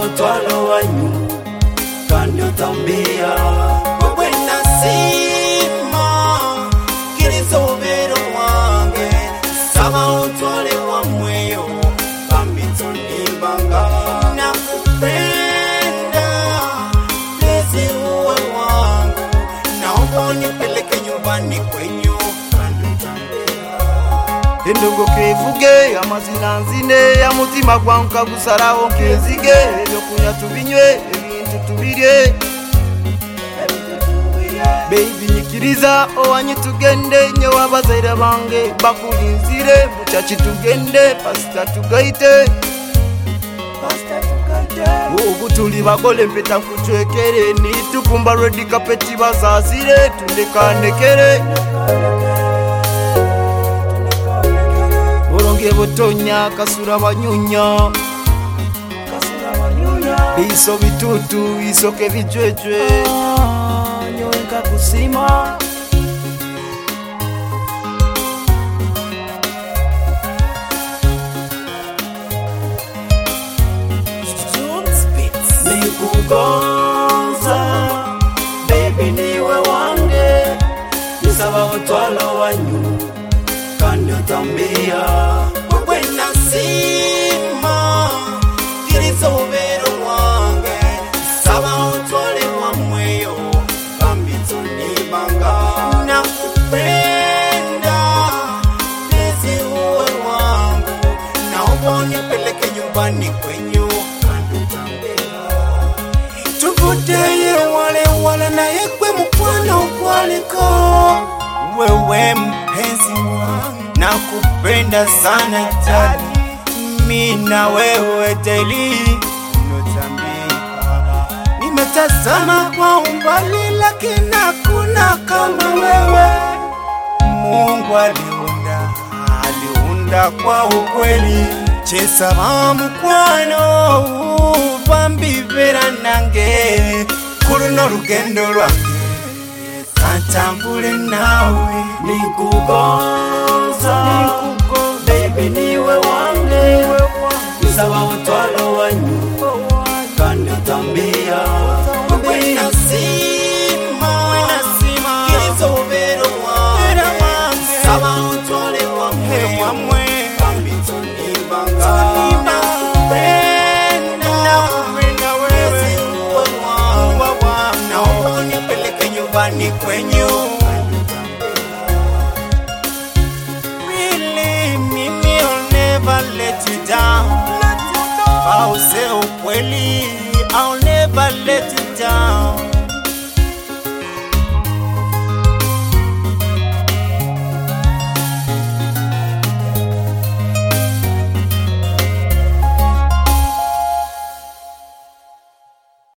utwalo wanyu kandi utambia wewe nasima kilizobero wange saba utwale wa mweyo bambito nibanga na kupenda lezi uwe wangu naomba nipeleke nyumbani kwenyu kandi utambia Endongo kevuge amazina nzine ya mutima gwangu kagusaraho kezige ebyo kunya tubinywe ebintu tubirye baby nyikiriza owanyi tugende nyo wabazaire bange bakulinzire muchachi tugende pasta tugaite ubu tuli bagole mpeta kuchwekere ni tukumba ready kapeti bazazire tundekanekere Boronge botonya kasura banyunya Iso bitutu isoke vijwejwe Nyoenka kusima Nikugonza Baby niwe wange Nisaba utwalo wanyu kandi utambia wewe nasima kilizobero wange saba utwale wa mweyo bambito nibanga na kupenda lezi uwe wangu naomba nipeleke nyumbani kwenyu kandi utambia tuvuteye wale na yekwe mkwano kwaliko wewe mpenzi wangu nakupenda sana tali mina wewe daily notambia nimetazama kwa umbali lakini hakuna kama wewe Mungu aliunda kwa ukweli chesa mamukwano bambi vera nange kuruno rugendo rwange Santambule nawe nikugonza baby niwe wange nisaba utwalo wanyu kandi utambia wewe nasima kilizobero wange saba utwale wa mwe bambito nibanga nakupenda wewe naomba nipeleke nyumbani kwenyu Really mimi I'll never let you down I'll say ukweli I'll never let you down